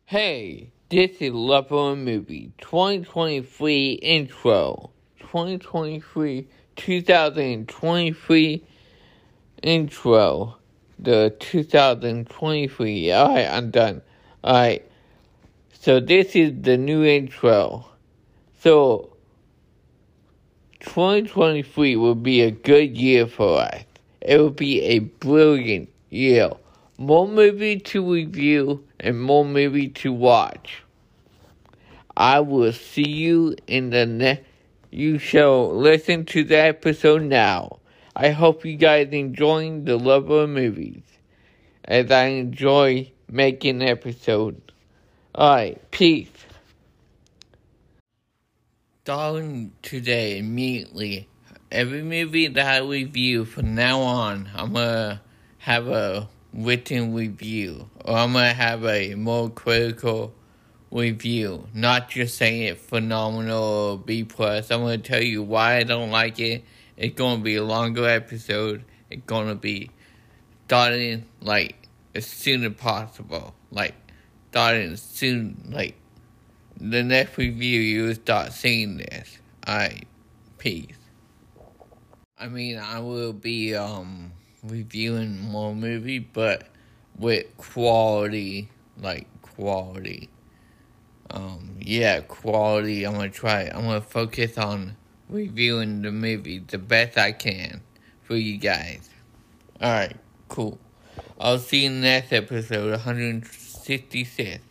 Hey, this is Love of a Movie 2023 intro. 2023 intro. The 2023. Alright, I'm done. Alright, so this is the new intro. So, 2023 will be a good year for us. It will be a brilliant year. More movie to review and more movie to watch. I will see you in the next. You shall listen to the episode now. I hope you guys enjoying the love of movies, as I enjoy making episodes. Alright, peace. Starting today, immediately, every movie that I review from now on, I'm gonna have a written review, or I'm gonna have a more critical review, not just saying it phenomenal or B+. I'm going to tell you why I don't like it. It's going to be a longer episode. It's going to be starting, as soon as possible. Starting soon, the next review, you will start seeing this. Alright, peace. I will be, reviewing more movies, but with quality, quality. Quality. I'm gonna focus on reviewing the movie the best I can for you guys. Alright, cool. I'll see you in the next episode, 166.